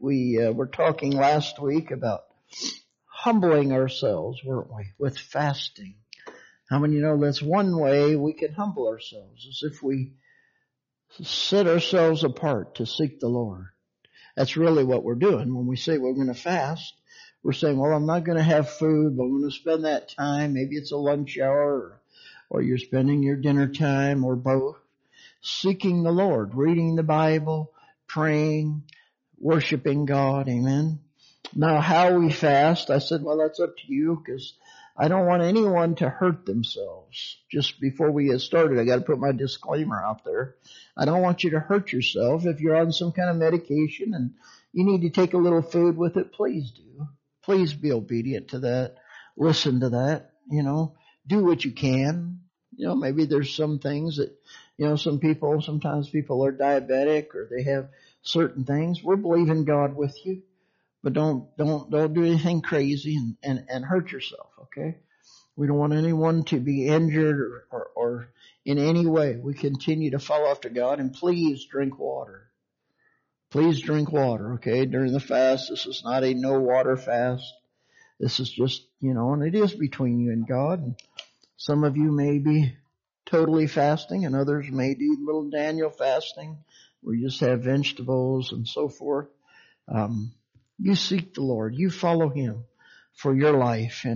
We were talking last week about humbling ourselves, weren't we, with fasting. How many know that's one way we can humble ourselves, is if we set ourselves apart to seek the Lord. That's really what we're doing. When we say we're going to fast, we're saying, well, I'm not going to have food, but I'm going to spend that time. Maybe it's a lunch hour, or you're spending your dinner time, or both, seeking the Lord, reading the Bible, praying, worshiping God. Amen. Now, how we fast, I said, well, that's up to you, because I don't want anyone to hurt themselves. Just before we get started, I got to put my disclaimer out there. I don't want you to hurt yourself. If you're on some kind of medication and you need to take a little food with it, please do. Please be obedient to that. Listen to that. Do what you can. Maybe there's some things that, sometimes people are diabetic or they have certain things. We're believing God with you. But don't do anything crazy and hurt yourself, okay? We don't want anyone to be injured or in any way. We continue to follow after God, and please drink water. Please drink water, okay? During the fast, this is not a no water fast. This is just, and it is between you and God. And some of you may be totally fasting, and others may do little Daniel fasting, where you just have vegetables and so forth. You seek the Lord. You follow Him for your life.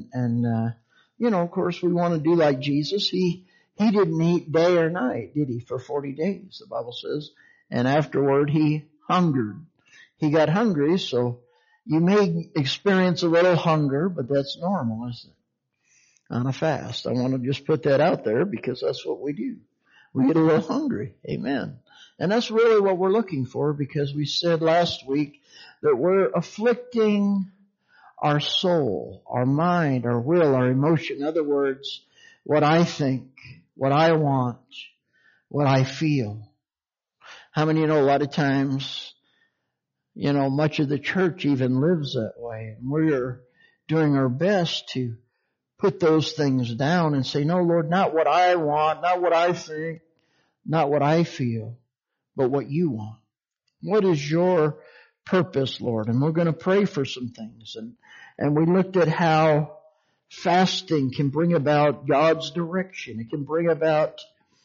Of course, we want to do like Jesus. He didn't eat day or night, did He, for 40 days, the Bible says. And afterward, He hungered. He got hungry, so you may experience a little hunger, but that's normal, isn't it? On a fast. I want to just put that out there because that's what we do. We get a little hungry. Amen. And that's really what we're looking for, because we said last week that we're afflicting our soul, our mind, our will, our emotion. In other words, what I think, what I want, what I feel. How many a lot of times, much of the church even lives that way. And we're doing our best to put those things down and say, no, Lord, not what I want, not what I think, not what I feel, but what you want. What is your purpose, Lord? And we're going to pray for some things. And we looked at how fasting can bring about God's direction. It can bring about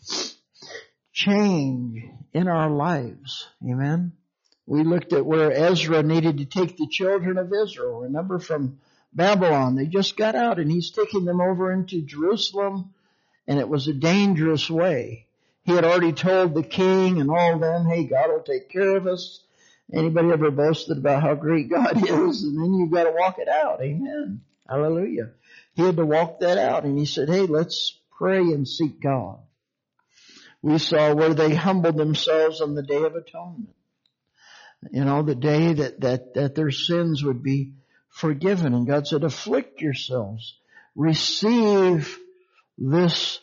change in our lives. Amen. We looked at where Ezra needed to take the children of Israel. Remember, from Babylon, they just got out, and he's taking them over into Jerusalem, and it was a dangerous way. He had already told the king and all of them, hey, God will take care of us. Anybody ever boasted about how great God is? And then you've got to walk it out. Amen. Hallelujah. He had to walk that out. And he said, hey, let's pray and seek God. We saw where they humbled themselves on the Day of Atonement. The day that their sins would be forgiven. And God said, afflict yourselves. Receive this,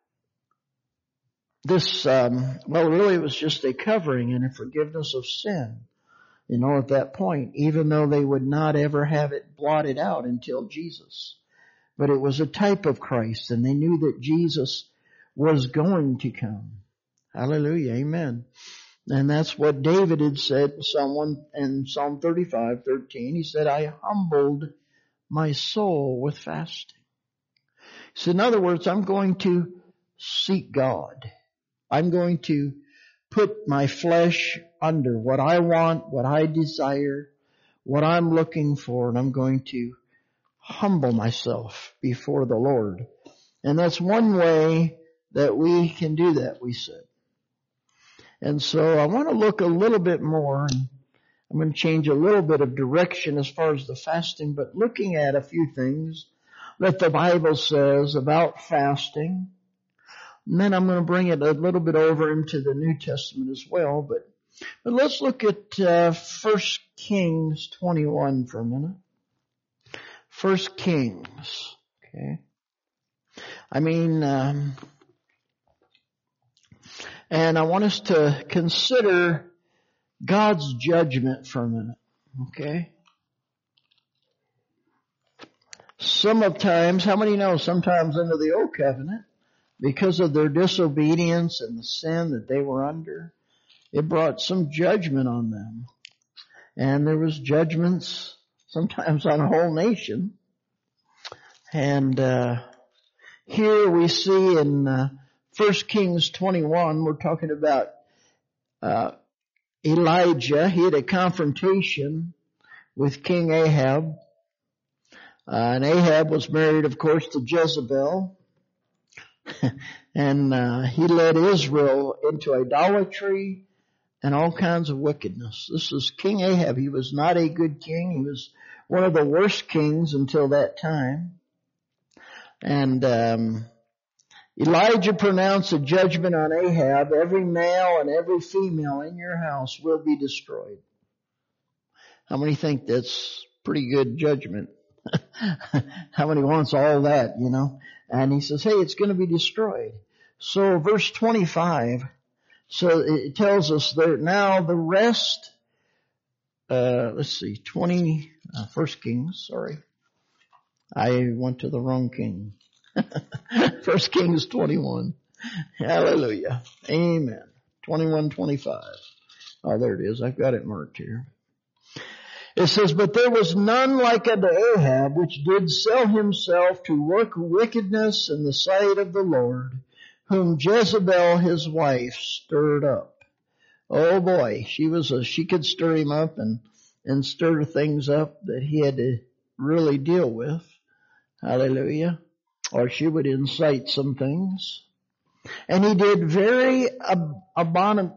really it was just a covering and a forgiveness of sin. At that point, even though they would not ever have it blotted out until Jesus. But it was a type of Christ, and they knew that Jesus was going to come. Hallelujah. Amen. And that's what David had said in Psalm 35:13. He said, I humbled my soul with fasting. So in other words, I'm going to seek God. I'm going to put my flesh under what I want, what I desire, what I'm looking for, and I'm going to humble myself before the Lord. And that's one way that we can do that, we said. And so I want to look a little bit more, and I'm going to change a little bit of direction as far as the fasting, but looking at a few things that the Bible says about fasting. And then I'm going to bring it a little bit over into the New Testament as well. But let's look at 1 Kings 21 for a minute. 1 Kings. Okay. And I want us to consider God's judgment for a minute. Okay. Sometimes, how many know sometimes under the Old Covenant, because of their disobedience and the sin that they were under, it brought some judgment on them. And there was judgments sometimes on a whole nation. And here we see in 1 Kings 21, we're talking about Elijah. He had a confrontation with King Ahab. And Ahab was married, of course, to Jezebel. And he led Israel into idolatry and all kinds of wickedness. This is King Ahab. He was not a good king. He was one of the worst kings until that time. And Elijah pronounced a judgment on Ahab. Every male and every female in your house will be destroyed. How many think that's pretty good judgment? How many wants all that, you know? And he says, hey, it's going to be destroyed. So verse 25, so it tells us that now the rest, let's see, 1 Kings, sorry. I went to the wrong king. 1 Kings 21. Hallelujah. Amen. 21:25. Oh, there it is. I've got it marked here. It says, but there was none like unto Ahab, which did sell himself to work wickedness in the sight of the Lord, whom Jezebel his wife stirred up. Oh boy, she could stir him up and stir things up that he had to really deal with. Hallelujah. Or she would incite some things. And he did very abominably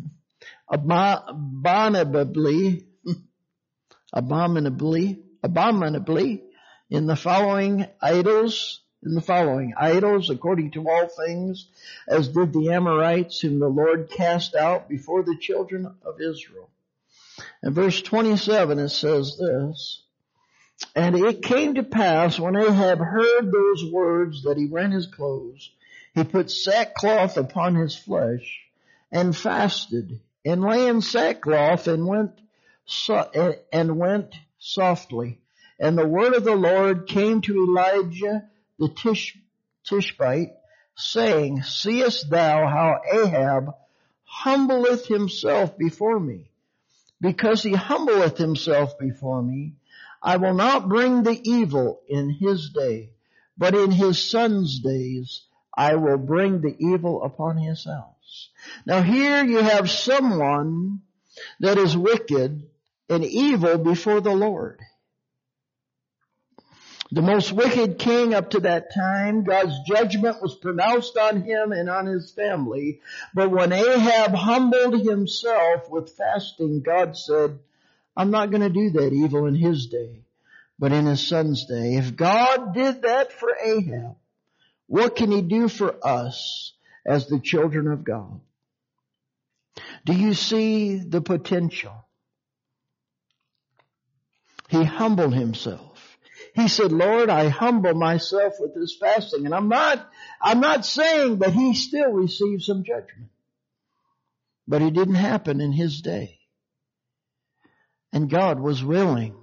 in the following idols, according to all things, as did the Amorites, whom the Lord cast out before the children of Israel. In verse 27 it says this, and it came to pass when Ahab heard those words that he rent his clothes, he put sackcloth upon his flesh and fasted and lay in sackcloth and went softly. And the word of the Lord came to Elijah the Tishbite, saying, seest thou how Ahab humbleth himself before me? Because he humbleth himself before me, I will not bring the evil in his day, but in his son's days I will bring the evil upon his house. Now here you have someone that is wicked and evil before the Lord. The most wicked king up to that time, God's judgment was pronounced on him and on his family. But when Ahab humbled himself with fasting, God said, I'm not going to do that evil in his day, but in his son's day. If God did that for Ahab, what can he do for us as the children of God? Do you see the potential? He humbled himself. He said, Lord, I humble myself with this fasting. And I'm not saying that he still received some judgment. But it didn't happen in his day. And God was willing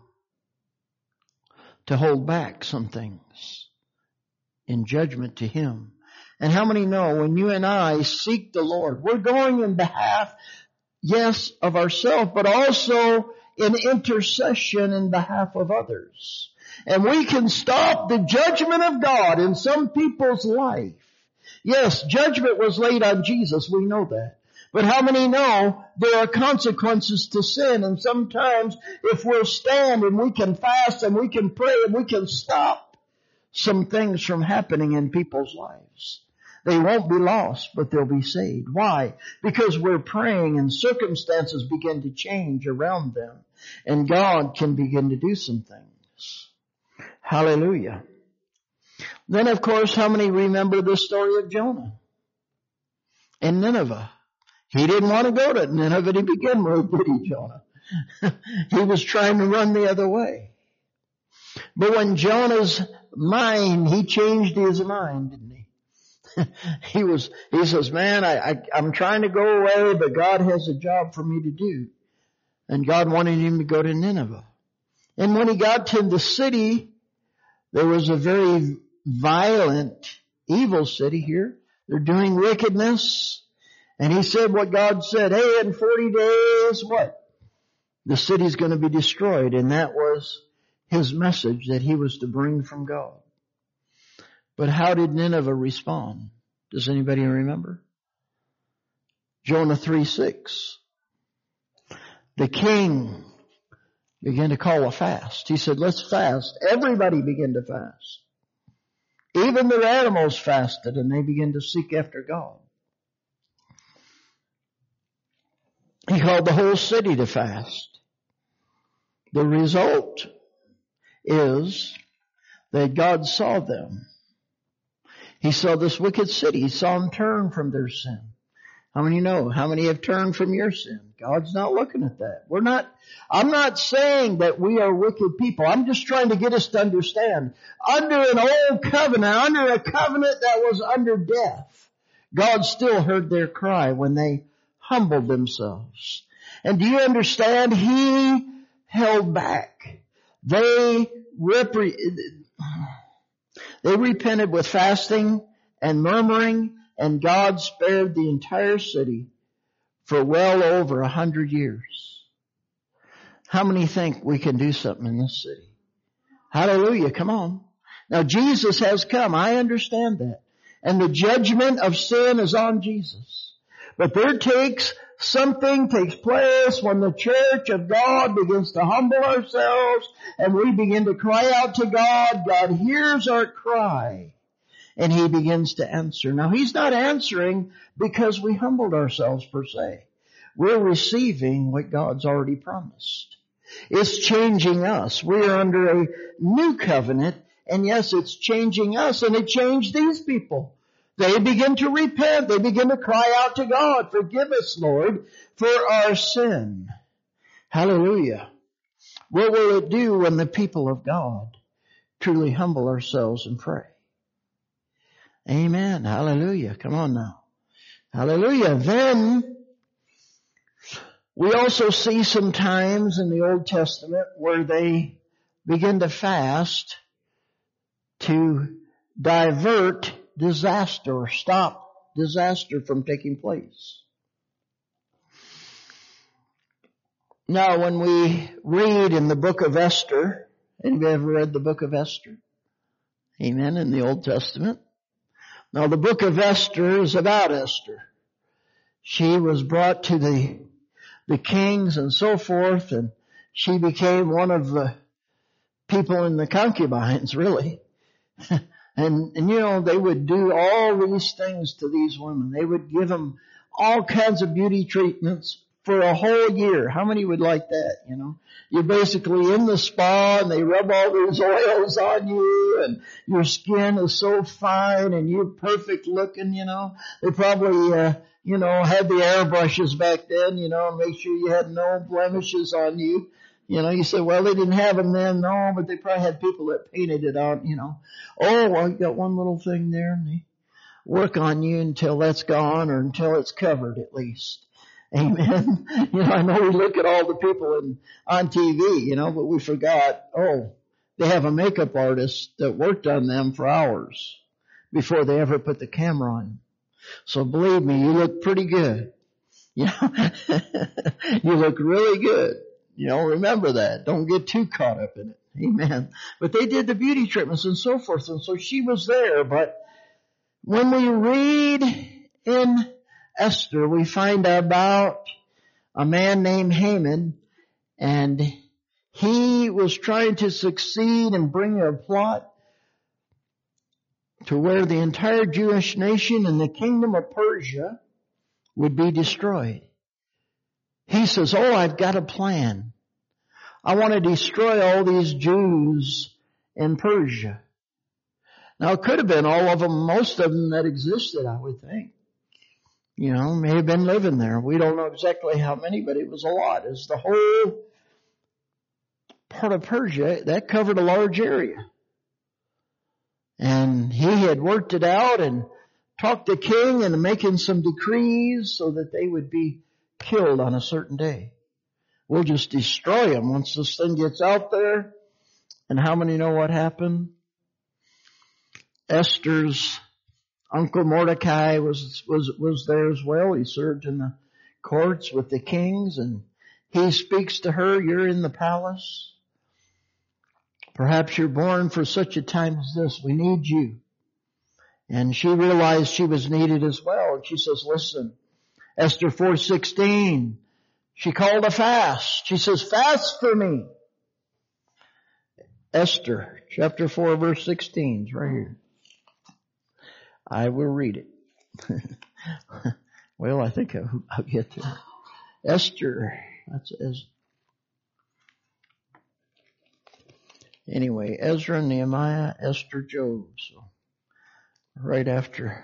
to hold back some things in judgment to him. And how many know when you and I seek the Lord, we're going in behalf, yes, of ourselves, but also in intercession in behalf of others. And we can stop the judgment of God in some people's life. Yes, judgment was laid on Jesus, we know that. But how many know there are consequences to sin? And sometimes if we'll stand and we can fast and we can pray and we can stop some things from happening in people's lives. They won't be lost, but they'll be saved. Why? Because we're praying and circumstances begin to change around them. And God can begin to do some things. Hallelujah. Then, of course, how many remember the story of Jonah in Nineveh? He didn't want to go to Nineveh to begin with, did he, Jonah? He was trying to run the other way. But when Jonah's mind, he changed his mind, didn't he? He says, man, I'm trying to go away, but God has a job for me to do. And God wanted him to go to Nineveh. And when he got to the city, there was a very violent, evil city here. They're doing wickedness. And he said what God said, hey, in 40 days, what? The city's going to be destroyed, and that was his message that he was to bring from God. But how did Nineveh respond? Does anybody remember? Jonah 3:6. The king began to call a fast. He said, let's fast. Everybody began to fast. Even the animals fasted, and they began to seek after God. He called the whole city to fast. The result is that God saw them. He saw this wicked city. He saw them turn from their sin. How many know? How many have turned from your sin? God's not looking at that. I'm not saying that we are wicked people. I'm just trying to get us to understand. Under an old covenant, under a covenant that was under death, God still heard their cry when they humbled themselves. And do you understand? He held back. They repented with fasting and murmuring, and God spared the entire city for well over 100 years. How many think we can do something in this city? Hallelujah, come on. Now Jesus has come, I understand that. And the judgment of sin is on Jesus. But there takes place when the church of God begins to humble ourselves and we begin to cry out to God. God hears our cry and He begins to answer. Now He's not answering because we humbled ourselves per se. We're receiving what God's already promised. It's changing us. We are under a new covenant, and yes, it's changing us, and it changed these people. They begin to repent. They begin to cry out to God, forgive us, Lord, for our sin. Hallelujah. What will it do when the people of God truly humble ourselves and pray? Amen. Hallelujah. Come on now. Hallelujah. Then we also see some times in the Old Testament where they begin to fast to divert disaster or stop disaster from taking place. Now, when we read in the book of Esther, anybody ever read the book of Esther? Amen, in the Old Testament. Now, the book of Esther is about Esther. She was brought to the kings and so forth, and she became one of the people in the concubines, really. And you know, they would do all these things to these women. They would give them all kinds of beauty treatments for a whole year. How many would like that, you know? You're basically in the spa and they rub all these oils on you and your skin is so fine and you're perfect looking, you know. They probably, had the airbrushes back then, you know, and make sure you had no blemishes on you. You know, you say, well, they didn't have them then. No, but they probably had people that painted it on, you know. Oh, well, you got one little thing there and they work on you until that's gone or until it's covered at least. Amen. You know, I know we look at all the people on TV, you know, but we forgot, they have a makeup artist that worked on them for hours before they ever put the camera on. So believe me, you look pretty good. You know, you look really good. You know, remember that. Don't get too caught up in it. Amen. But they did the beauty treatments and so forth. And so she was there. But when we read in Esther, we find about a man named Haman, and he was trying to succeed in bringing a plot to where the entire Jewish nation and the kingdom of Persia would be destroyed. He says, I've got a plan. I want to destroy all these Jews in Persia. Now, it could have been all of them, most of them that existed, I would think. You know, may have been living there. We don't know exactly how many, but it was a lot. It's the whole part of Persia, that covered a large area. And he had worked it out and talked the king into making some decrees so that they would be killed on a certain day. We'll just destroy them once this thing gets out there. And how many know what happened? Esther's uncle Mordecai was there as well. He served in the courts with the kings, and he speaks to her, you're in the palace. Perhaps you're born for such a time as this. We need you. And she realized she was needed as well. And she says, listen, Esther 4:16, she called a fast. She says, fast for me. Esther chapter 4 verse 16 is right here. I will read it. Well, I think I'll get there. Esther, anyway, Ezra, Nehemiah, Esther, Job. So right after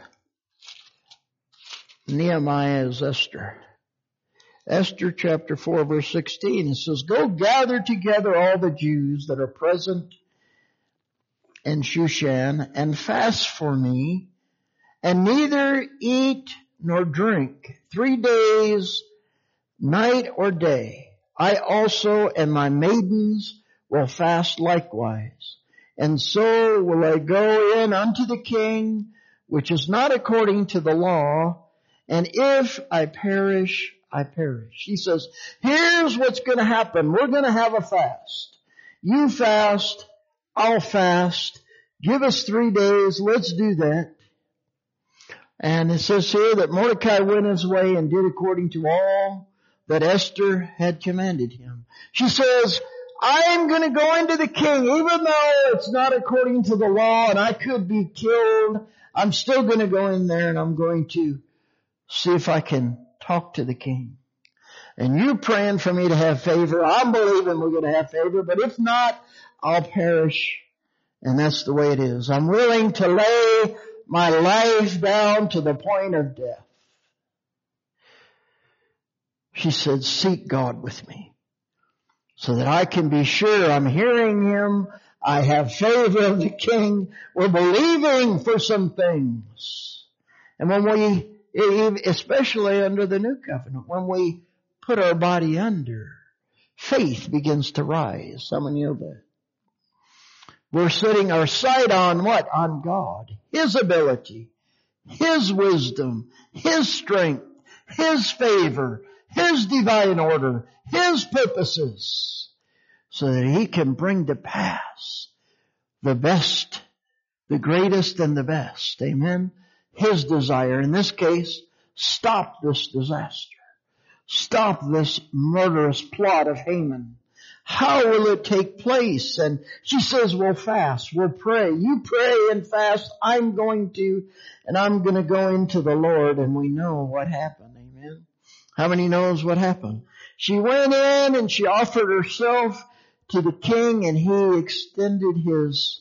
Nehemiah is Esther. Esther chapter 4 verse 16, it says, go gather together all the Jews that are present in Shushan and fast for me, and neither eat nor drink 3 days, night or day. I also and my maidens will fast likewise. And so will I go in unto the king, which is not according to the law, and if I perish, I perish. She says, here's what's going to happen. We're going to have a fast. You fast, I'll fast. Give us 3 days. Let's do that. And it says here that Mordecai went his way and did according to all that Esther had commanded him. She says, I'm going to go into the king, even though it's not according to the law and I could be killed. I'm still going to go in there and I'm going to see if I can talk to the king. And you praying for me to have favor. I'm believing we're going to have favor, but if not, I'll perish. And that's the way it is. I'm willing to lay my life down to the point of death. She said, seek God with me so that I can be sure I'm hearing him. I have favor of the king. We're believing for some things. And when we, especially under the new covenant, when we put our body under, faith begins to rise. Some of you know that. We're setting our sight on what? On God. His ability, His wisdom, His strength, His favor, His divine order, His purposes, so that He can bring to pass the best, the greatest and the best. Amen. His desire, in this case, stop this disaster. Stop this murderous plot of Haman. How will it take place? And she says, we'll fast, we'll pray. You pray and fast. I'm going to go into the Lord. And we know what happened. Amen. How many knows what happened? She went in and she offered herself to the king, and he extended his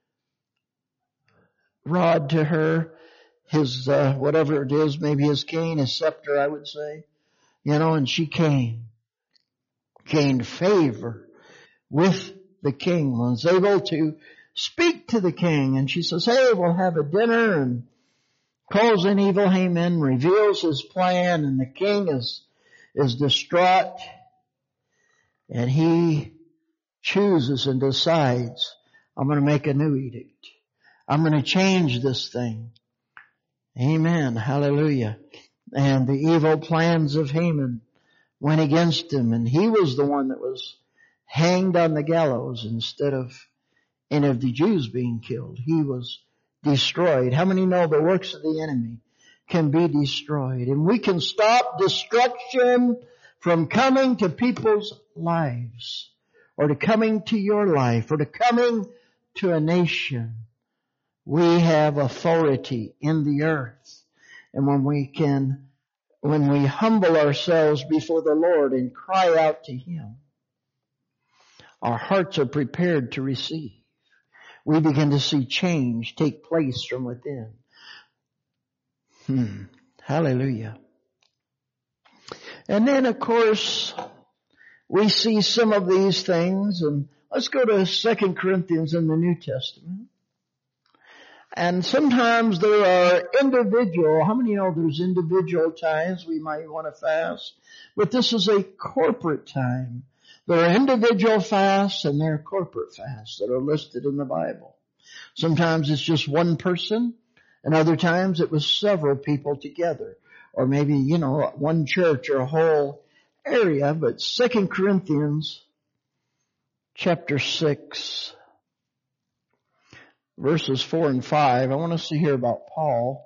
rod to her, his, whatever it is, maybe his cane, his scepter, I would say, and she gained favor with the king, was able to speak to the king. And she says, hey, we'll have a dinner, and calls in evil Haman, reveals his plan, and the king is distraught, and he chooses and decides, I'm going to make a new edict. I'm going to change this thing. Amen. Hallelujah. And the evil plans of Haman went against him, and he was the one that was hanged on the gallows instead of any of the Jews being killed. He was destroyed. How many know the works of the enemy can be destroyed? And we can stop destruction from coming to people's lives, or to coming to your life, or to coming to a nation. We have authority in the earth. And when we humble ourselves before the Lord and cry out to Him, our hearts are prepared to receive. We begin to see change take place from within. Hallelujah. And then, of course, we see some of these things, and let's go to 2 Corinthians in the New Testament. And sometimes there are how many know there's individual times we might want to fast? But this is a corporate time. There are individual fasts and there are corporate fasts that are listed in the Bible. Sometimes it's just one person, and other times it was several people together. Or maybe, one church or a whole area, but 2 Corinthians chapter 6, verses 4 and 5. I want us to hear about Paul.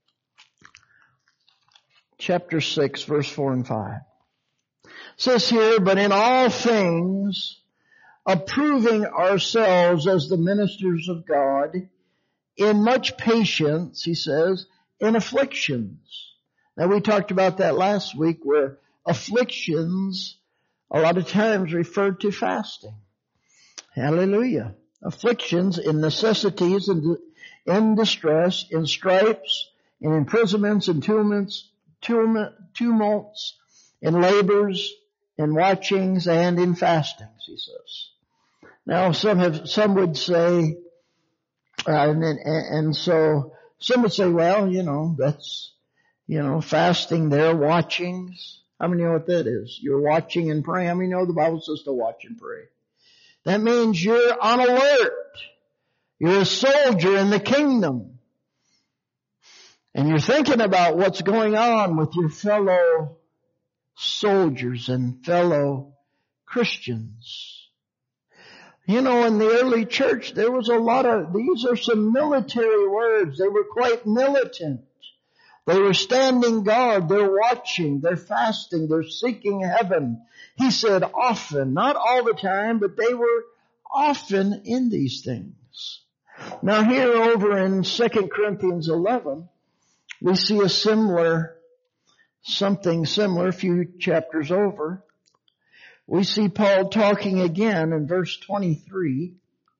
Chapter 6, verse 4 and 5. It says here, but in all things, approving ourselves as the ministers of God, in much patience, he says, in afflictions. Now we talked about that last week, where afflictions a lot of times referred to fasting. Hallelujah. Afflictions, in necessities, in distress, in stripes, in imprisonments, in tumults, in labors, in watchings, and in fastings, he says. Now some would say, and so some would say, well, that's, fasting there, watchings. How many know what that is? You're watching and praying. How many know the Bible says to watch and pray? That means you're on alert. You're a soldier in the kingdom. And you're thinking about what's going on with your fellow soldiers and fellow Christians. In the early church, there was a lot of, these are some military words. They were quite militant. They were standing guard. They're watching. They're fasting. They're seeking heaven. He said often, not all the time, but they were often in these things. Now here over in 2 Corinthians 11, we see something similar, a few chapters over. We see Paul talking again in verse 23.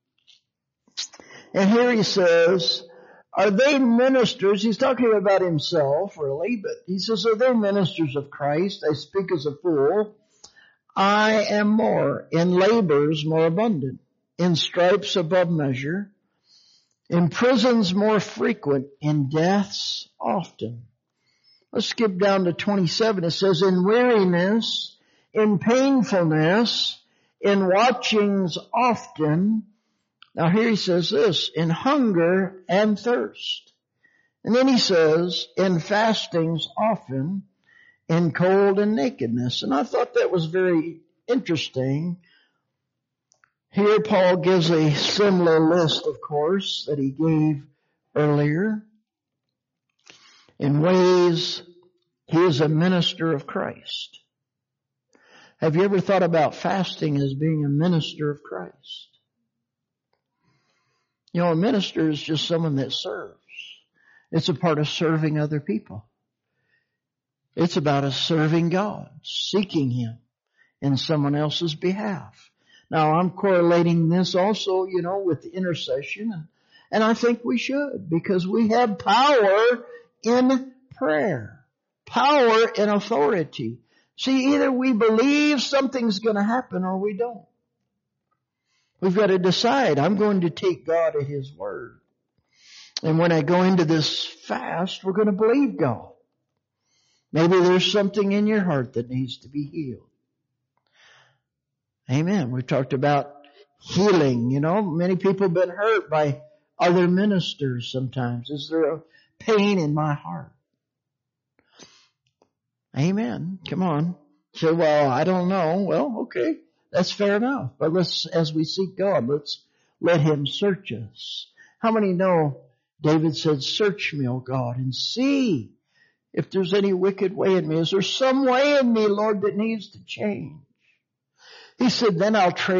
And here he says, are they ministers? He's talking about himself, really, but he says, are they ministers of Christ? I speak as a fool. I am more, in labors more abundant, in stripes above measure, in prisons more frequent, in deaths often. Let's skip down to 27. It says, in weariness, in painfulness, in watchings often. Now here he says this, in hunger and thirst. And then he says, in fastings often, in cold and nakedness. And I thought that was very interesting. Here Paul gives a similar list, of course, that he gave earlier. In ways, he is a minister of Christ. Have you ever thought about fasting as being a minister of Christ? A minister is just someone that serves. It's a part of serving other people. It's about us serving God, seeking Him in someone else's behalf. Now, I'm correlating this also, with the intercession, and I think we should, because we have power in prayer, power in authority. See, either we believe something's going to happen or we don't. We've got to decide, I'm going to take God at His word. And when I go into this fast, we're going to believe God. Maybe there's something in your heart that needs to be healed. Amen. We talked about healing. Many people have been hurt by other ministers sometimes. Is there a pain in my heart? Amen. Come on. Say, well, I don't know. Well, okay. That's fair enough. But as we seek God, let's let Him search us. How many know David said, search me, O God, and see if there's any wicked way in me. Is there some way in me, Lord, that needs to change? He said, then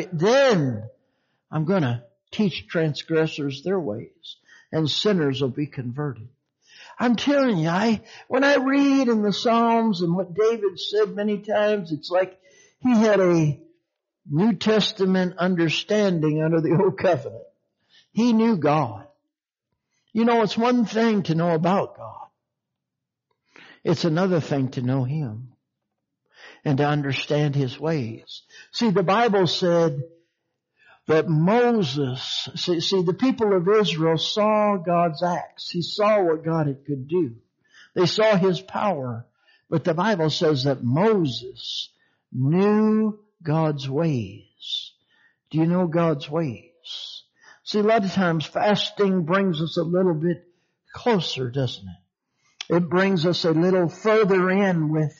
I'm going to teach transgressors their ways, and sinners will be converted. I'm telling you, when I read in the Psalms and what David said many times, it's like he had a New Testament understanding under the Old Covenant. He knew God. It's one thing to know about God. It's another thing to know Him and to understand His ways. See, the Bible said that Moses, the people of Israel saw God's acts. He saw what God could do. They saw His power. But the Bible says that Moses knew God's ways. Do you know God's ways? See, a lot of times fasting brings us a little bit closer, doesn't it? It brings us a little further in with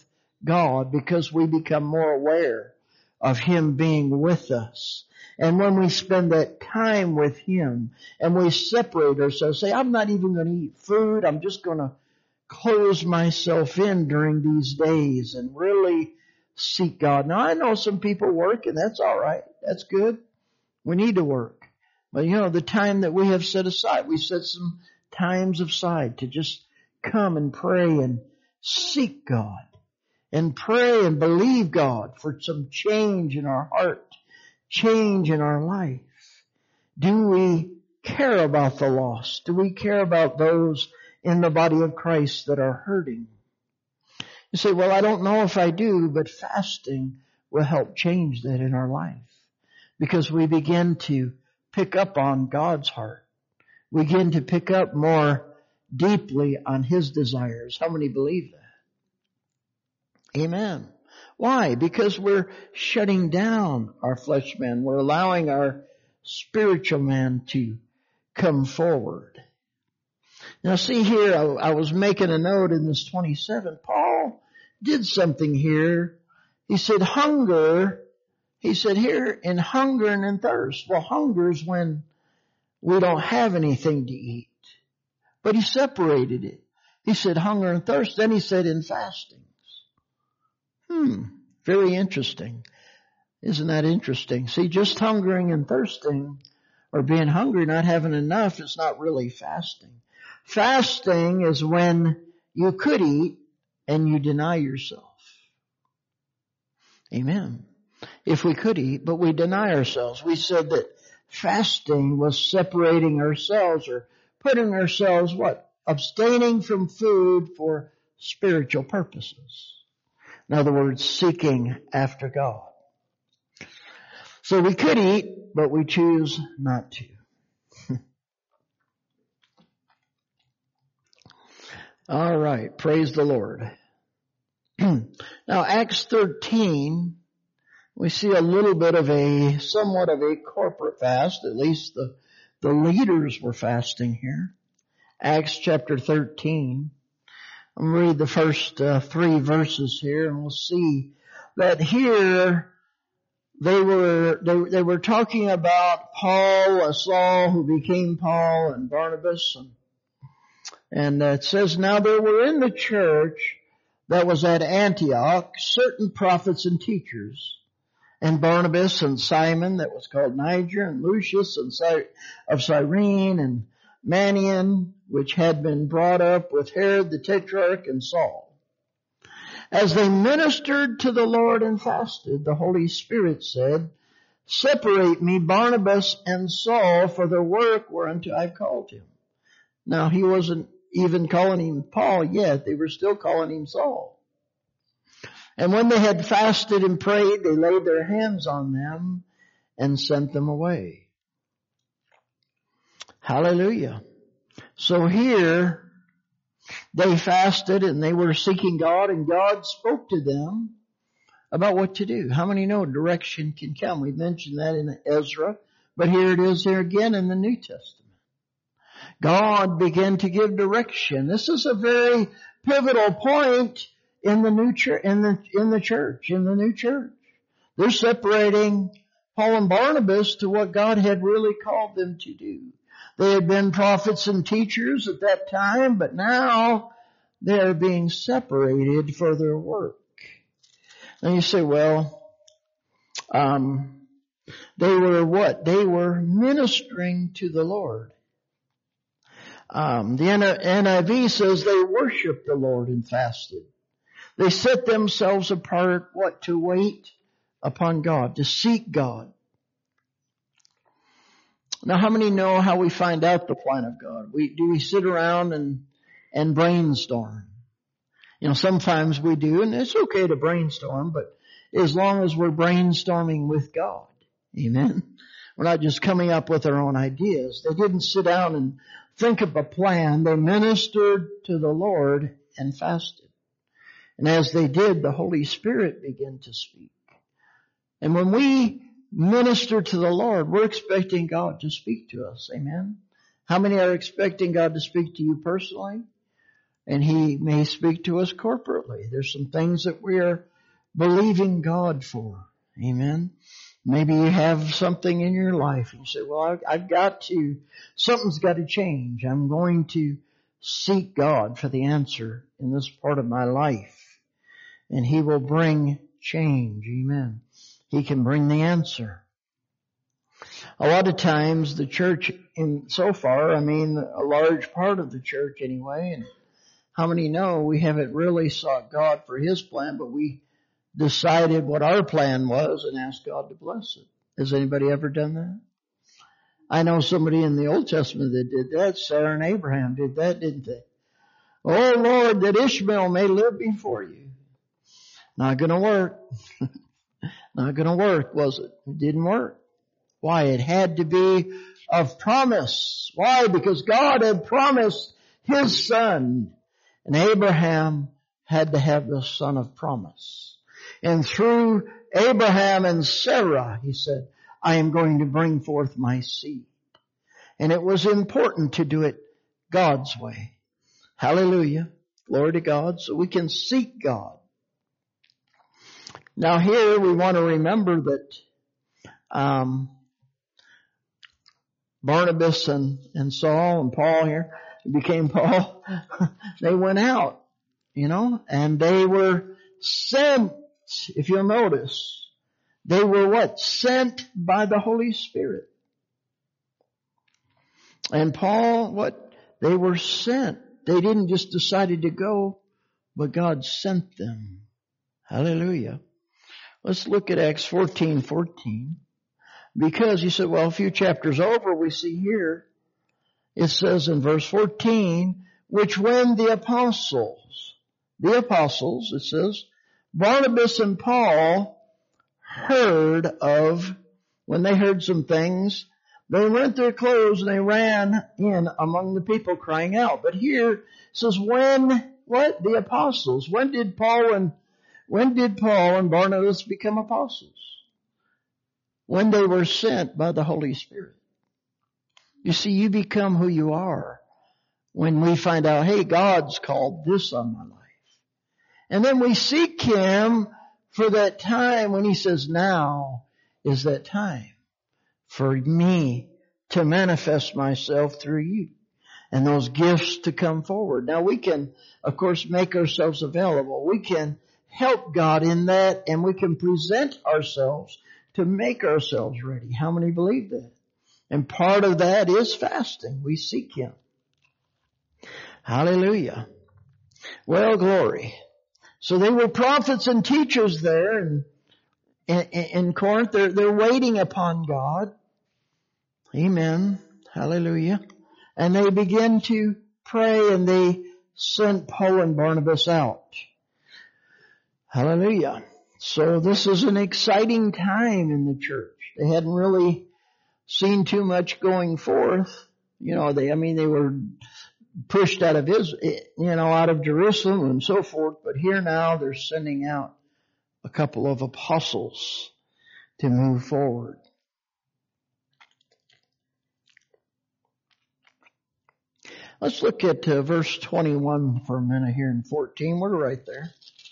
God because we become more aware of Him being with us. And when we spend that time with Him and we separate ourselves, say, I'm not even going to eat food. I'm just going to close myself in during these days and really seek God. Now, I know some people work, and that's all right. That's good. We need to work. But the time that we have set aside, we set some times aside to just come and pray and seek God and pray and believe God for some change in our heart, change in our life. Do we care about the lost? Do we care about those in the body of Christ that are hurting? You say, well, I don't know if I do, but fasting will help change that in our life because we begin to pick up on God's heart. We begin to pick up more deeply on His desires. How many believe that? Amen. Why? Because we're shutting down our flesh man. We're allowing our spiritual man to come forward. Now see here, I was making a note in this 27. Paul did something here. He said hunger. He said here in hunger and in thirst. Well, hunger is when we don't have anything to eat. But he separated it. He said hunger and thirst. Then he said in fastings. Very interesting. Isn't that interesting? See, just hungering and thirsting or being hungry, not having enough is not really fasting. Fasting is when you could eat and you deny yourself. Amen. If we could eat, but we deny ourselves. We said that fasting was separating ourselves or putting ourselves, abstaining from food for spiritual purposes. In other words, seeking after God. So we could eat, but we choose not to. All right. Praise the Lord. Now, Acts 13, we see a little bit of somewhat of a corporate fast. At least the leaders were fasting here. Acts chapter 13. I'm going to read the first 3 verses here, and we'll see that here they were talking about Paul, Saul, who became Paul, and Barnabas, and it says, now there were in the church that was at Antioch certain prophets and teachers, and Barnabas and Simon that was called Niger, and Lucius of Cyrene, and Manaen, which had been brought up with Herod the Tetrarch, and Saul. As they ministered to the Lord and fasted, the Holy Spirit said, separate me Barnabas and Saul for the work whereunto I've called him. Now he wasn't even calling him Paul yet. They were still calling him Saul. And when they had fasted and prayed, they laid their hands on them and sent them away. Hallelujah. So here they fasted and they were seeking God, and God spoke to them about what to do. How many know direction can come? We mentioned that in Ezra, but here it is there again in the New Testament. God began to give direction. This is a very pivotal point in the new church, in the church, in the new church. They're separating Paul and Barnabas to what God had really called them to do. They had been prophets and teachers at that time, but now they are being separated for their work. And you say, well, they were what? They were ministering to the Lord. The NIV says they worshiped the Lord and fasted. They set themselves apart, to wait upon God, to seek God. Now, how many know how we find out the plan of God? Do we sit around and brainstorm? Sometimes we do, and it's okay to brainstorm, but as long as we're brainstorming with God. Amen. We're not just coming up with our own ideas. They didn't sit down and think of a plan. They ministered to the Lord and fasted. And as they did, the Holy Spirit began to speak. And when we minister to the Lord, we're expecting God to speak to us. Amen. How many are expecting God to speak to you personally? And He may speak to us corporately. There's some things that we are believing God for. Amen. Maybe you have something in your life and you say, well, something's got to change. I'm going to seek God for the answer in this part of my life. And He will bring change. Amen. He can bring the answer. A lot of times the church a large part of the church anyway, and how many know we haven't really sought God for His plan, but we decided what our plan was and asked God to bless it. Has anybody ever done that? I know somebody in the Old Testament that did that. Sarah and Abraham did that, didn't they? Oh Lord, that Ishmael may live before you. Not gonna work. Not gonna work, was it? It didn't work. Why? It had to be of promise. Why? Because God had promised His son. And Abraham had to have the son of promise. And through Abraham and Sarah, He said, I am going to bring forth my seed. And it was important to do it God's way. Hallelujah. Glory to God. So we can seek God. Now here we want to remember that Barnabas and Saul and Paul here became Paul. They went out, and they were sent. If you'll notice, they were what? Sent by the Holy Spirit. And Paul, what? They were sent. They didn't just decide to go, but God sent them. Hallelujah. Let's look at Acts 14:14. Because you said, well, a few chapters over, we see here, it says in verse 14, which when the apostles, it says, Barnabas and Paul heard of, when they heard some things, they rent their clothes and they ran in among the people crying out. But here it says, the apostles, when did Paul and Barnabas become apostles? When they were sent by the Holy Spirit. You see, you become who you are when we find out, hey, God's called this on my life. And then we seek Him for that time when He says, now is that time for me to manifest myself through you and those gifts to come forward. Now we can, of course, make ourselves available. We can help God in that, and we can present ourselves to make ourselves ready. How many believe that? And part of that is fasting. We seek Him. Hallelujah. Well, glory. So they were prophets and teachers there in Corinth. They're waiting upon God. Amen. Hallelujah. And they begin to pray, and they sent Paul and Barnabas out. Hallelujah. So this is an exciting time in the church. They hadn't really seen too much going forth. They were pushed out of out of Jerusalem and so forth. But here now they're sending out a couple of apostles to move forward. Let's look at verse 21 for a minute here in 14. We're right there.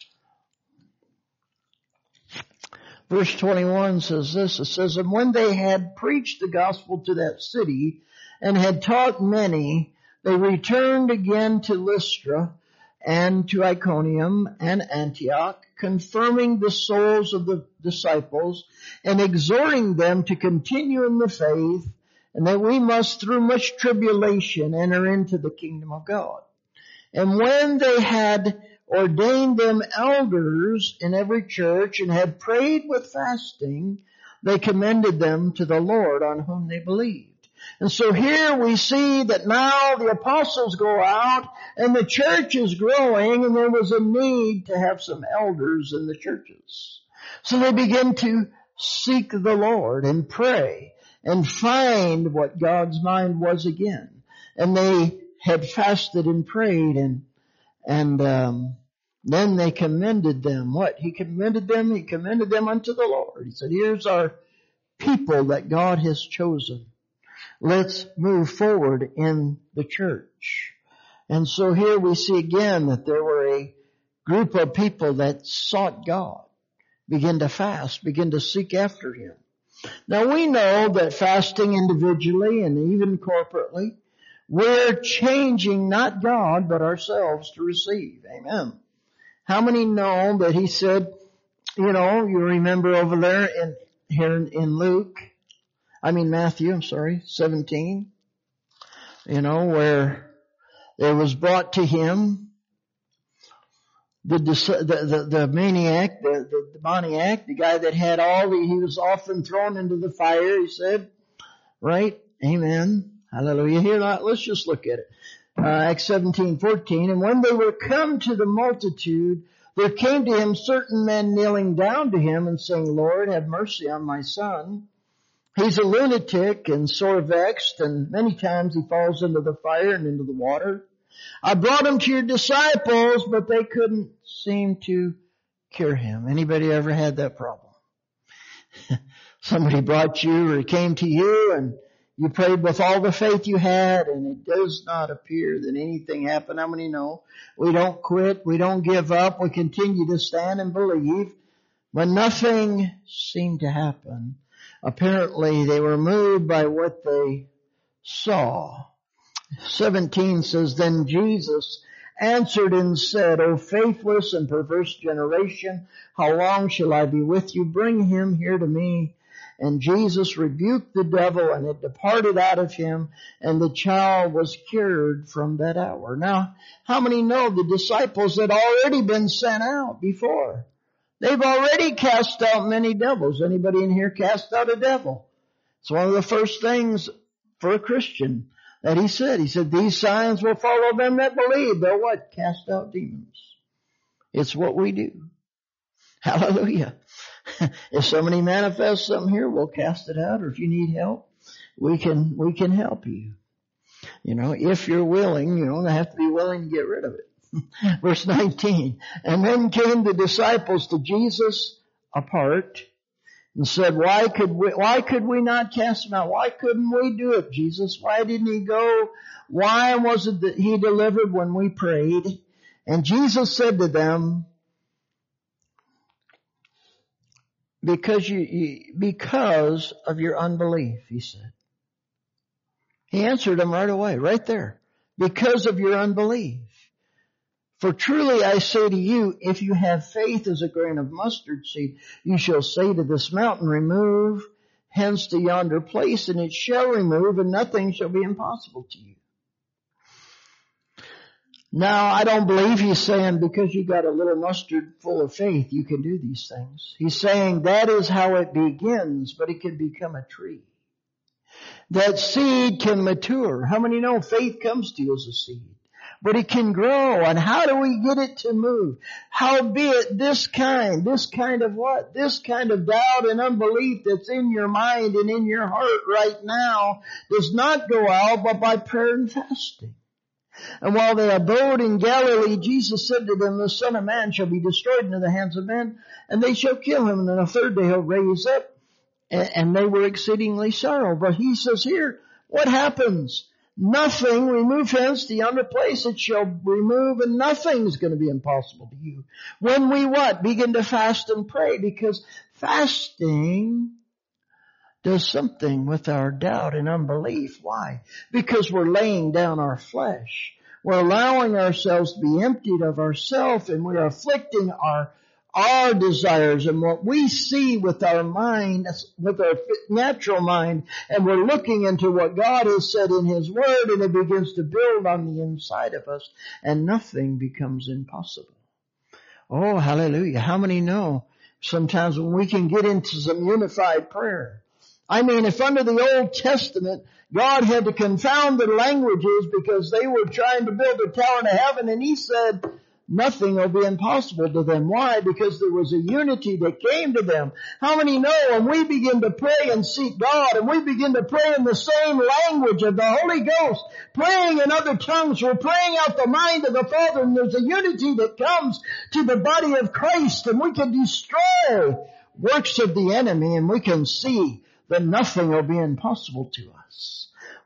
Verse 21 says this. It says, and when they had preached the gospel to that city and had taught many, they returned again to Lystra and to Iconium and Antioch, confirming the souls of the disciples and exhorting them to continue in the faith, and that we must through much tribulation enter into the kingdom of God. And when they had ordained them elders in every church and had prayed with fasting, they commended them to the Lord on whom they believed. And so here we see that now the apostles go out and the church is growing, and there was a need to have some elders in the churches. So they begin to seek the Lord and pray and find what God's mind was again. And they had fasted and prayed, and then they commended them. What? He commended them? He commended them unto the Lord. He said, here's our people that God has chosen. Let's move forward in the church. And so here we see again that there were a group of people that sought God, begin to fast, begin to seek after Him. Now we know that fasting individually and even corporately, we're changing not God but ourselves to receive. Amen. How many know that He said, you remember over there in Matthew 17, where it was brought to Him the maniac, the demoniac, the guy that had he was often thrown into the fire, he said, right? Amen. Hallelujah. Here, let's just look at it. Acts 17:14, and when they were come to the multitude, there came to Him certain men kneeling down to Him and saying, Lord, have mercy on my son. He's a lunatic and sore vexed, and many times he falls into the fire and into the water. I brought him to your disciples, but they couldn't seem to cure him. Anybody ever had that problem? Somebody brought you or came to you and you prayed with all the faith you had, and it does not appear that anything happened. How many know? We don't quit. We don't give up. We continue to stand and believe. But nothing seemed to happen. Apparently they were moved by what they saw. 17 says, Then Jesus answered and said, O faithless and perverse generation, how long shall I be with you? Bring him here to me. And Jesus rebuked the devil, and it departed out of him, and the child was cured from that hour. Now, how many know the disciples had already been sent out before? They've already cast out many devils. Anybody in here cast out a devil? It's one of the first things for a Christian that He said. He said, these signs will follow them that believe. They'll what? Cast out demons. It's what we do. Hallelujah. If somebody manifests something here, we'll cast it out. Or if you need help, we can help you. If you're willing, they have to be willing to get rid of it. Verse 19. And then came the disciples to Jesus apart and said, why could we not cast him out? Why couldn't we do it, Jesus? Why didn't He go? Why was it that He delivered when we prayed? And Jesus said to them, because of your unbelief, He said. He answered them right away, right there. Because of your unbelief. For truly I say to you, if you have faith as a grain of mustard seed, you shall say to this mountain, remove hence to yonder place, and it shall remove, and nothing shall be impossible to you. Now, I don't believe He's saying because you got a little mustard full of faith, you can do these things. He's saying that is how it begins, but it can become a tree. That seed can mature. How many know faith comes to you as a seed? But it can grow. And how do we get it to move? Howbeit this kind of what? This kind of doubt and unbelief that's in your mind and in your heart right now does not go out but by prayer and fasting. And while they abode in Galilee, Jesus said to them, the Son of Man shall be destroyed into the hands of men, and they shall kill him, and then the third day He'll raise up. And they were exceedingly sorrowful. But He says here, what happens? Nothing, remove hence to yonder place, it shall remove, and nothing's going to be impossible to you. When we what? Begin to fast and pray, because fasting does something with our doubt and unbelief. Why? Because we're laying down our flesh. We're allowing ourselves to be emptied of ourselves, and we're afflicting our desires and what we see with our mind, with our natural mind, and we're looking into what God has said in His Word, and it begins to build on the inside of us, and nothing becomes impossible. Oh, hallelujah. How many know sometimes when we can get into some unified prayer? I mean, if under the Old Testament, God had to confound the languages because they were trying to build a tower to heaven, and He said, nothing will be impossible to them. Why? Because there was a unity that came to them. How many know when we begin to pray and seek God, and we begin to pray in the same language of the Holy Ghost, praying in other tongues, we're praying out the mind of the Father, and there's a unity that comes to the body of Christ, and we can destroy works of the enemy, and we can see that nothing will be impossible to us.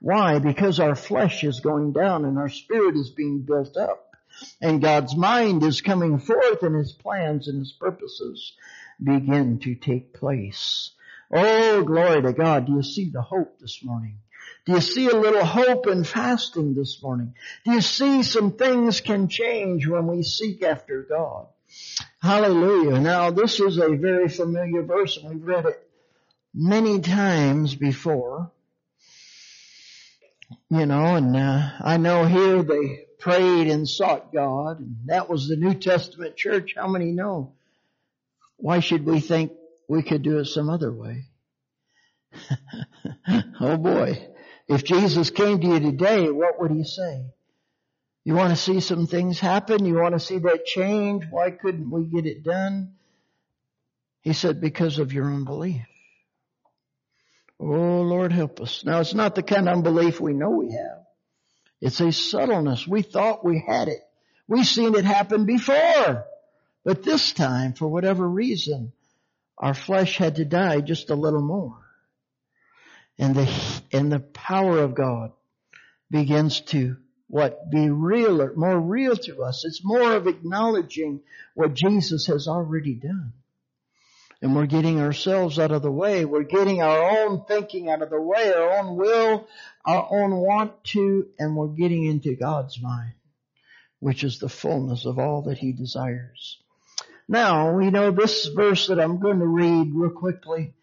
Why? Because our flesh is going down and our spirit is being built up. And God's mind is coming forth and His plans and His purposes begin to take place. Oh, glory to God. Do you see the hope this morning? Do you see a little hope in fasting this morning? Do you see some things can change when we seek after God? Hallelujah. Now, this is a very familiar verse, and we've read it many times before. You know, and I know here they prayed and sought God, and that was the New Testament church. How many know? Why should we think we could do it some other way? Oh boy. If Jesus came to you today, what would He say? You want to see some things happen? You want to see that change? Why couldn't we get it done? He said, because of your unbelief. Oh, Lord, help us. Now, it's not the kind of unbelief we know we have. It's a subtleness. We thought we had it. We've seen it happen before. But this time, for whatever reason, our flesh had to die just a little more. And the power of God begins to be realer, more real to us. It's more of acknowledging what Jesus has already done. And we're getting ourselves out of the way. We're getting our own thinking out of the way, our own will, our own want to, and we're getting into God's mind, which is the fullness of all that He desires. Now, we know this verse that I'm going to read real quickly.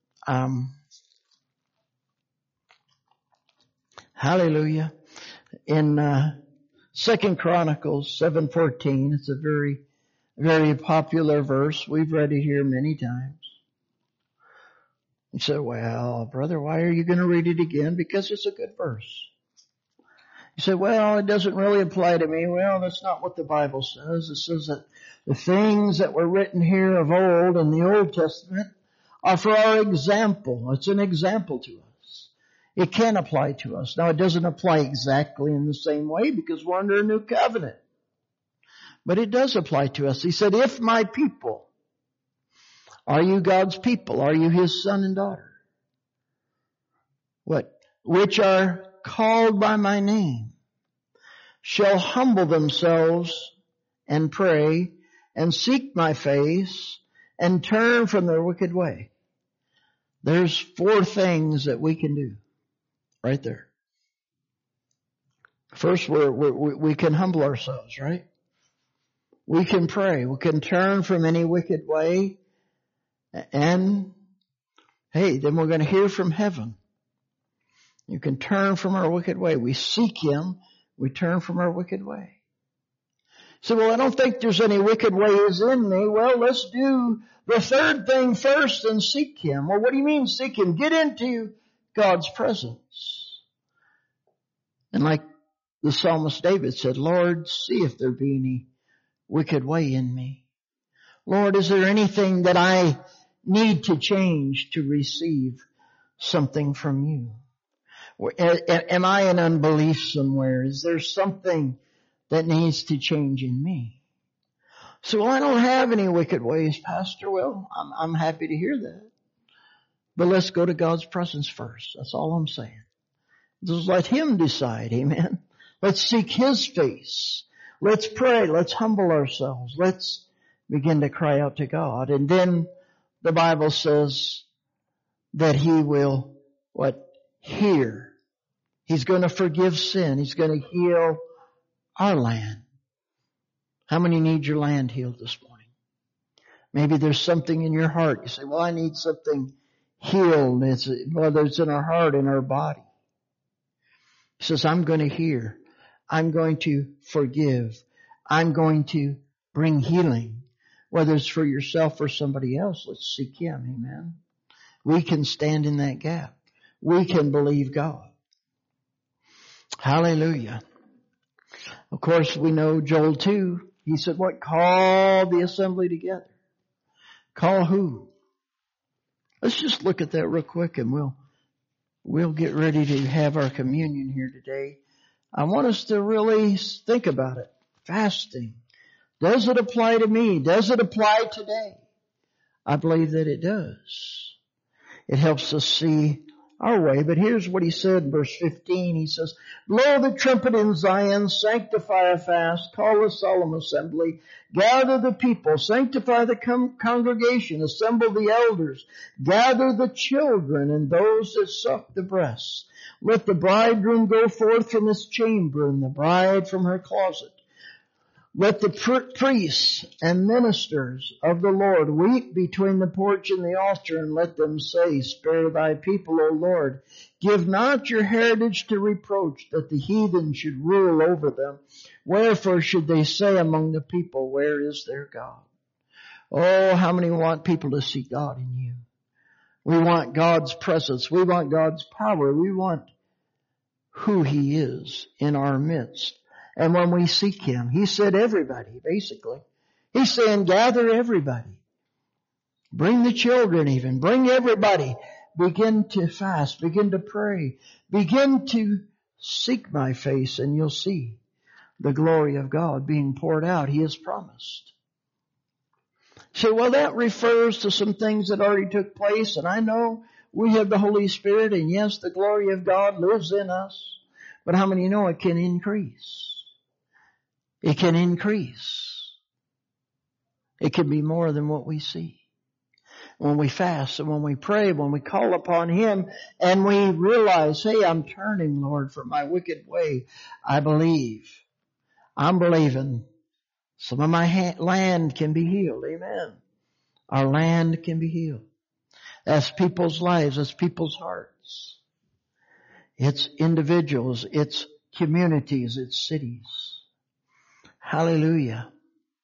Hallelujah. In 2 Chronicles 7:14, it's a very, very popular verse. We've read it here many times. You say, well, brother, why are you going to read it again? Because it's a good verse. You say, well, it doesn't really apply to me. Well, that's not what the Bible says. It says that the things that were written here of old in the Old Testament are for our example. It's an example to us. It can apply to us. Now, it doesn't apply exactly in the same way because we're under a new covenant. But it does apply to us. He said, if my people, are you God's people? Are you His son and daughter? What? Which are called by my name, shall humble themselves and pray and seek my face and turn from their wicked way. There's 4 things that we can do right there. First, we can humble ourselves, right? We can pray. We can turn from any wicked way. And, hey, then we're going to hear from heaven. You can turn from our wicked way. We seek Him. We turn from our wicked way. So, well, I don't think there's any wicked ways in me. Well, let's do the 3rd thing first and seek Him. Well, what do you mean seek Him? Get into God's presence. And like the psalmist David said, Lord, see if there be any wicked way in me. Lord, is there anything that I need to change to receive something from You? Am I in unbelief somewhere? Is there something that needs to change in me? So, well, I don't have any wicked ways, Pastor. Well, I'm happy to hear that. But let's go to God's presence first. That's all I'm saying. Just let Him decide. Amen. Let's seek His face. Let's pray. Let's humble ourselves. Let's begin to cry out to God. And then the Bible says that He will, hear. He's going to forgive sin. He's going to heal our land. How many need your land healed this morning? Maybe there's something in your heart. You say, well, I need something healed. Whether it's in our heart, in our body. He says, I'm going to hear. I'm going to forgive. I'm going to bring healing. Whether it's for yourself or somebody else, let's seek Him. Amen. We can stand in that gap. We can believe God. Hallelujah. Of course, we know Joel 2. He said, what? Call the assembly together. Call who? Let's just look at that real quick and we'll get ready to have our communion here today. I want us to really think about it. Fasting. Does it apply to me? Does it apply today? I believe that it does. It helps us see our way. But here's what he said in verse 15. He says, blow the trumpet in Zion, sanctify a fast, call a solemn assembly, gather the people, sanctify the congregation, assemble the elders, gather the children and those that suck the breasts. Let the bridegroom go forth from his chamber and the bride from her closet. Let the priests and ministers of the Lord weep between the porch and the altar, and let them say, spare thy people, O Lord. Give not your heritage to reproach, that the heathen should rule over them. Wherefore should they say among the people, where is their God? Oh, how many want people to see God in you? We want God's presence. We want God's power. We want who He is in our midst. And when we seek Him, He said everybody, basically. He's saying gather everybody. Bring the children even. Bring everybody. Begin to fast. Begin to pray. Begin to seek my face, and you'll see the glory of God being poured out. He has promised. So, well, that refers to some things that already took place, and I know we have the Holy Spirit, and yes, the glory of God lives in us. But how many know it can increase? It can increase. It can be more than what we see. When we fast and when we pray, when we call upon Him and we realize, hey, I'm turning, Lord, from my wicked way. I believe. I'm believing some of my land can be healed. Amen. Our land can be healed. That's people's lives. That's people's hearts. It's individuals. It's communities. It's cities. Hallelujah.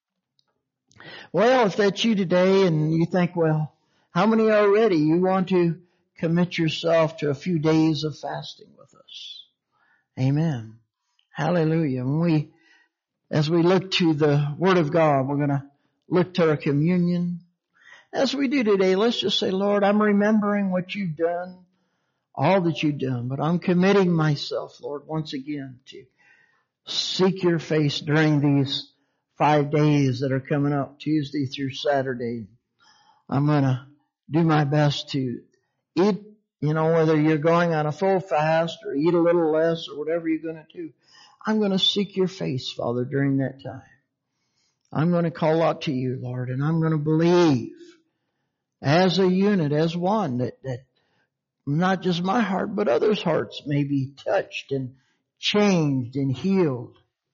Well, if that's you today and you think, well, how many are ready? You want to commit yourself to a few days of fasting with us. Amen. Hallelujah. As we look to the Word of God, we're going to look to our communion. As we do today, let's just say, Lord, I'm remembering what you've done, all that you've done, but I'm committing myself, Lord, once again to seek your face during these 5 days that are coming up, Tuesday through Saturday. I'm going to do my best to eat, whether you're going on a full fast or eat a little less or whatever you're going to do. I'm going to seek your face, Father, during that time. I'm going to call out to you, Lord, and I'm going to believe as a unit, as one, that not just my heart, but others' hearts may be touched and changed and healed.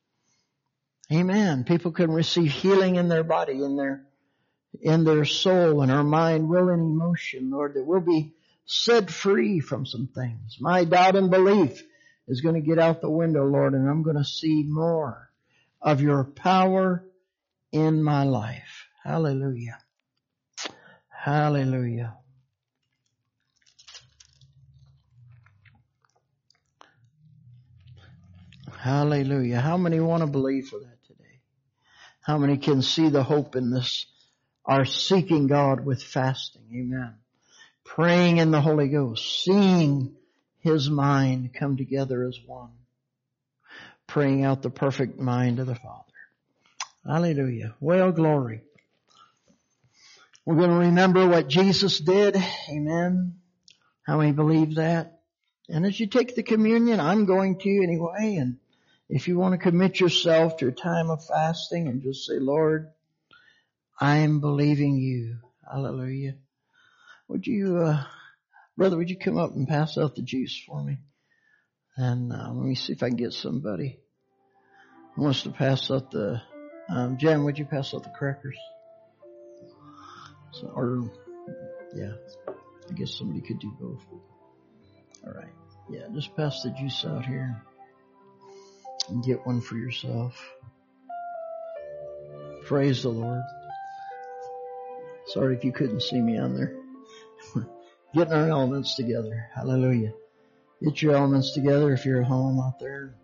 Amen. People can receive healing in their body, in their soul, in our mind, will, and emotion, Lord, that we'll be set free from some things. My doubt and belief is going to get out the window, Lord, and I'm going to see more of your power in my life. Hallelujah. Hallelujah. Hallelujah. How many want to believe for that today? How many can see the hope in this? Are seeking God with fasting. Amen. Praying in the Holy Ghost. Seeing His mind come together as one. Praying out the perfect mind of the Father. Hallelujah. Well, glory. We're going to remember what Jesus did. Amen. How many believe that? And as you take the communion, I'm going to anyway. And if you want to commit yourself to a time of fasting and just say, Lord, I'm believing you. Hallelujah. Would you, brother, would you come up and pass out the juice for me? And let me see if I can get somebody who wants to pass out the, Jen, would you pass out the crackers? Yeah, I guess somebody could do both. All right. Yeah, just pass the juice out here and get one for yourself. Praise the Lord. Sorry if you couldn't see me on there. Getting our elements together. Hallelujah. Get your elements together if you're at home out there.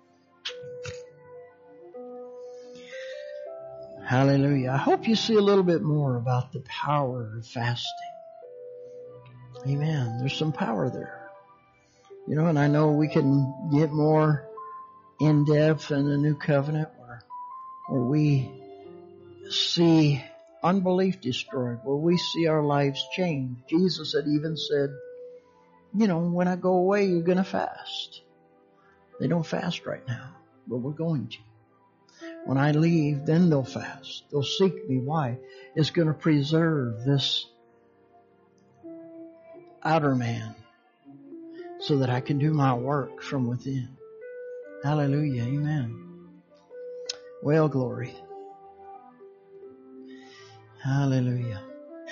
Hallelujah. I hope you see a little bit more about the power of fasting. Amen. There's some power there. And I know we can get more in depth in the new covenant where we see unbelief destroyed, where we see our lives changed. Jesus had even said, when I go away, you're going to fast. They don't fast right now, but we're going to. When I leave, then they'll fast. They'll seek me. Why? It's going to preserve this outer man so that I can do my work from within. Hallelujah. Amen. Well, glory. Hallelujah.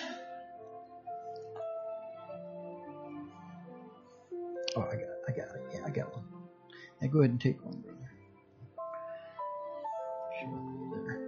Oh, I got it. Yeah, I got one. Now go ahead and take one, brother. Sure, there.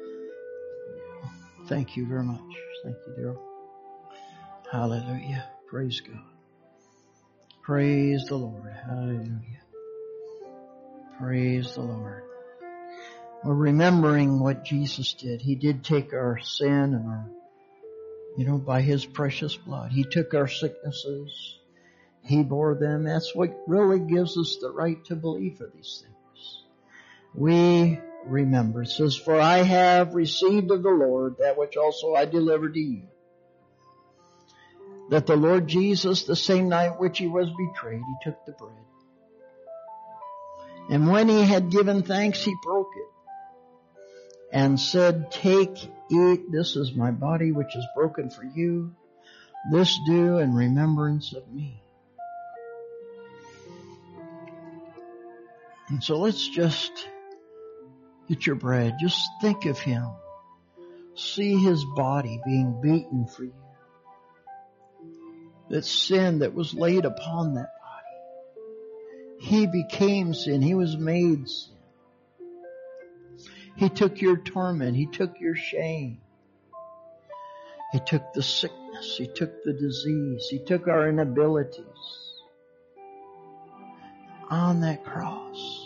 Thank you very much. Thank you, Daryl. Hallelujah. Praise God. Praise the Lord. Hallelujah. Praise the Lord. We're remembering what Jesus did. He did take our sin and our, by His precious blood. He took our sicknesses. He bore them. That's what really gives us the right to believe for these things. We remember. It says, for I have received of the Lord that which also I delivered to you. That the Lord Jesus, the same night which He was betrayed, He took the bread. And when He had given thanks, He broke it. And said, take, eat, this is my body which is broken for you. This do in remembrance of me. And so let's just get your bread. Just think of Him. See His body being beaten for you. That sin that was laid upon that body. He became sin. He was made sin. He took your torment. He took your shame. He took the sickness. He took the disease. He took our inabilities on that cross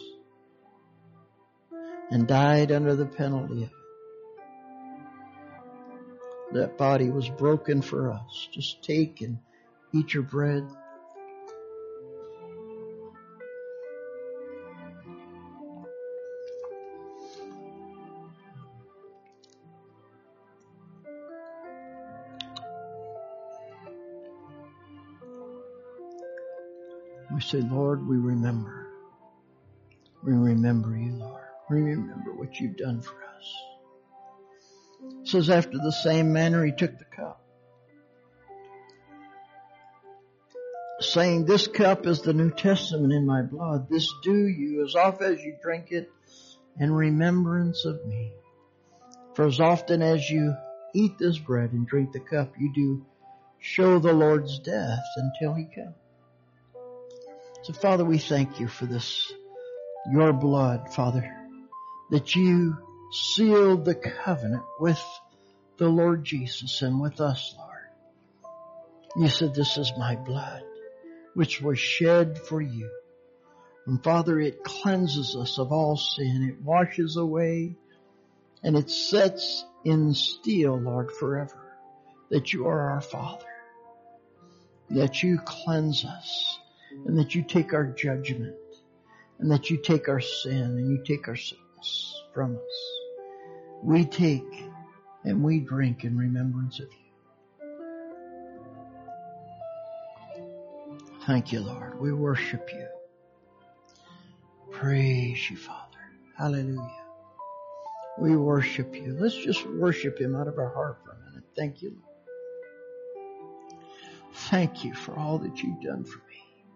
and died under the penalty of it. That body was broken for us. Just take and eat your bread. We say, Lord, we remember. We remember you, Lord. We remember what you've done for us. It says, after the same manner, He took the cup, saying, this cup is the New Testament in my blood. This do you as often as you drink it in remembrance of me. For as often as you eat this bread and drink the cup, you do show the Lord's death until He comes. So, Father, we thank you for this, your blood, Father, that you sealed the covenant with the Lord Jesus and with us, Lord. You said, this is my blood, which was shed for you. And Father, it cleanses us of all sin. It washes away and it sets in steel, Lord, forever, that you are our Father, that you cleanse us, and that you take our judgment, and that you take our sin, and you take our sickness from us. We take and we drink in remembrance of you. Thank you, Lord. We worship you. Praise you, Father. Hallelujah. We worship you. Let's just worship Him out of our heart for a minute. Thank you, Lord. Thank you for all that you've done for me.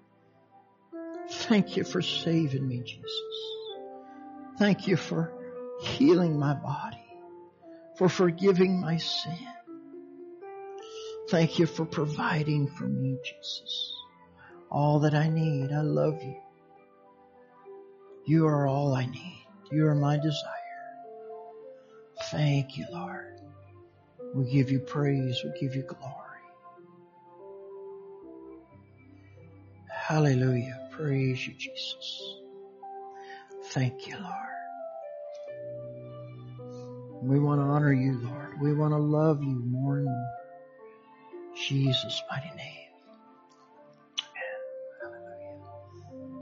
Thank you for saving me, Jesus. Thank you for healing my body, for forgiving my sin. Thank you for providing for me, Jesus. All that I need. I love you. You are all I need. You are my desire. Thank you, Lord. We give you praise. We give you glory. Hallelujah. Praise you, Jesus. Thank you, Lord. We want to honor you, Lord. We want to love you more and more. In Jesus' mighty name.